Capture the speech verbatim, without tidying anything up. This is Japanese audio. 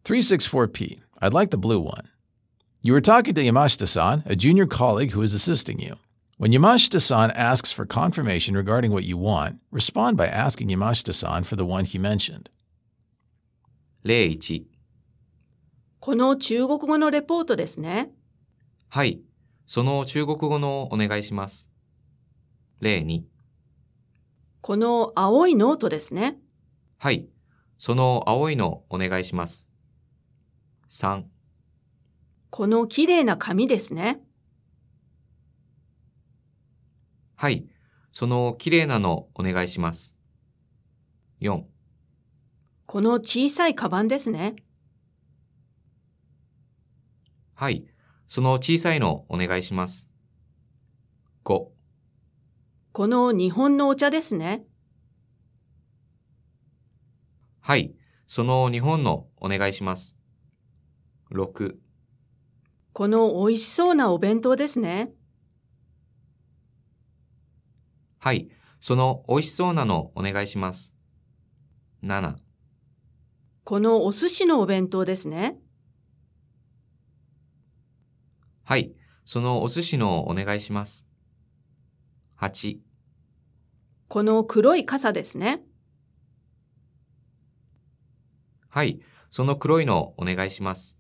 three sixty-four P. I'd like the blue one. You were talking to Yamashita-san, a junior colleague who is assisting you. When Yamashita-san asks for confirmation regarding what you want, respond by asking Yamashita-san for the one he mentioned. 例いち、 この中国語のレポートですね。 はい、その中国語のお願いします。例に、 この青いノートですね。 はい、その青いのお願いします。さん、 この綺麗な紙ですね。 はい、その綺麗なのお願いします。よん、 この小さいカバンですね。 はい、その小さいのお願いします。ご、 この日本のお茶ですね。 はい、その日本のお願いします。ろく、 この美味しそうなお弁当ですね。 はい、その美味しそうなのお願いします。なな、 このお寿司のお弁当ですね。 はい、そのお寿司のお願いします。はち、 この黒い傘ですね。 はい、その黒いのお願いします。